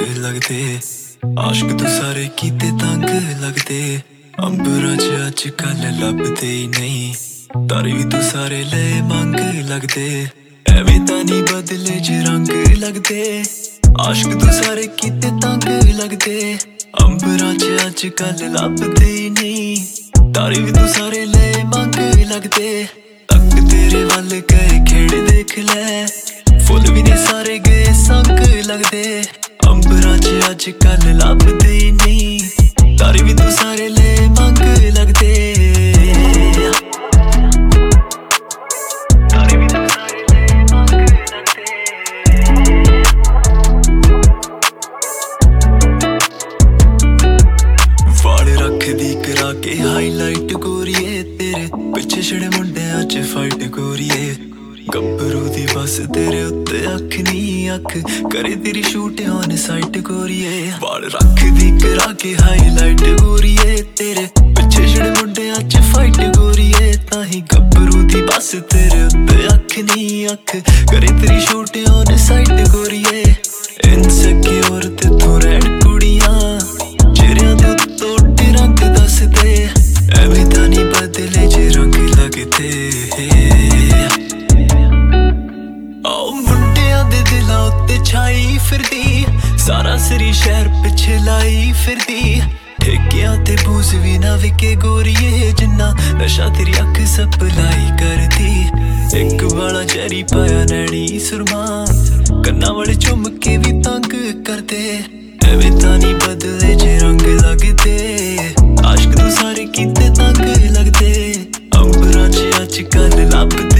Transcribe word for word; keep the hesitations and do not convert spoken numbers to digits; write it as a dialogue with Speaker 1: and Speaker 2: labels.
Speaker 1: लगदे, आशिक तू सारे कीते तंग लगदे। अंबरां च अजकल लभदे ही नहीं, तारे भी तू सारे ले मंग लगदे। एवें तां नी बदले च रंग लगदे, आशिक तू सारे कीते तंग लगदे। अंबरां च अजकल लभदे ही नहीं, तारे भी तू सारे ले मंग लगदे। तक तेरे वल गए खेड़ देख लै, फुल भी ने सारे गए संग लगदे। अंबरां च अजकल लभदे ही नहीं, तारे भी तू सारे ले मंग लगदे। तारे भी तू सारे ले मंग लगदे। वाल रखदी करा के हाईलाइट गोरीए, तेरे पिछे छड़े मुंडियां च फाइट गोरीए। गब्बरू दी बस तेरे उत्ते अख नी अख, करे तेरी शूट ऑन साइट गोरीए। वाल रखदी करा के हाईलाइट गोरीए, तेरे पिछे छड़े मुंडियां च फाइट गोरीए। ताही गब्बरू दी बस तेरे उत्ते अख नी अख, करे तेरी शूट ऑन साइट गोरीए। इनसिक्योर ते तू रैन कुड़ियां, चेहरियां दे उत्तों उड्डे रंग दसदे। एवें तां नी बदले च रंग लगदे, छाई फिरदी सारा सरी शहर पिछे लाई फिरदी। ठेकियां ते बूज भी ना विके गोरीए, जिन्ना नशा तेरी अख सप्लाई करदी। एक वाला चेरी पाया नैनी सुरमा, कन्ना वाले झुमके भी तंग करदे। एवें तां नी बदले च रंग लगदे, आशिक तू सारे कीते तंग लगदे। अंबरां च अजकल लभदे